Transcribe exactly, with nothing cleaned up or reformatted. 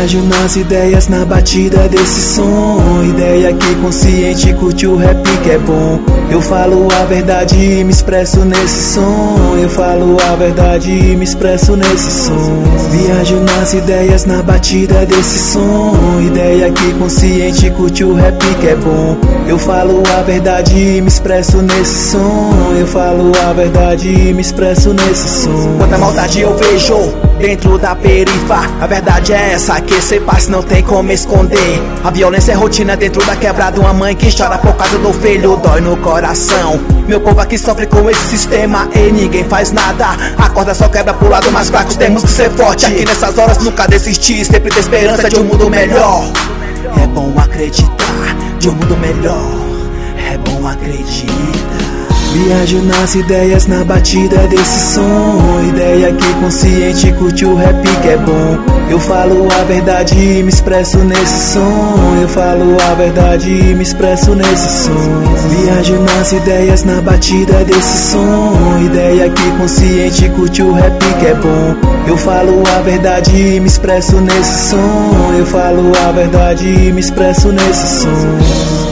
Viajo nas ideias, na batida desse som. Ideia que consciente curte o rap que é bom. Eu falo a verdade e me expresso nesse som. Eu falo a verdade e me expresso nesse som. Viajo nas ideias, na batida desse som. Ideia que consciente curte o rap que é bom. Eu falo a verdade e me expresso nesse som. Eu falo a verdade e me expresso nesse som. Quanta maldade eu vejo dentro da perifa. A verdade é essa, que esse passe não tem como esconder. A violência é rotina dentro da quebrada. Uma mãe que chora por causa do filho, dói no coração. Meu povo aqui sofre com esse sistema e ninguém faz nada. A corda só quebra pro lado mais fraco, temos que ser forte. Aqui nessas horas nunca desistir, sempre ter esperança de um mundo melhor. É bom acreditar de um mundo melhor. É bom acreditar. Viajo nas ideias, na batida desse som. Ideia que consciente curte o rap que é bom. Eu falo a verdade e me expresso nesse som. Eu falo a verdade e me expresso nesse som. Viajo nas ideias, na batida desse som. Ideia que consciente curte o rap que é bom. Eu falo a verdade e me expresso nesse som. Eu falo a verdade e me expresso nesse som.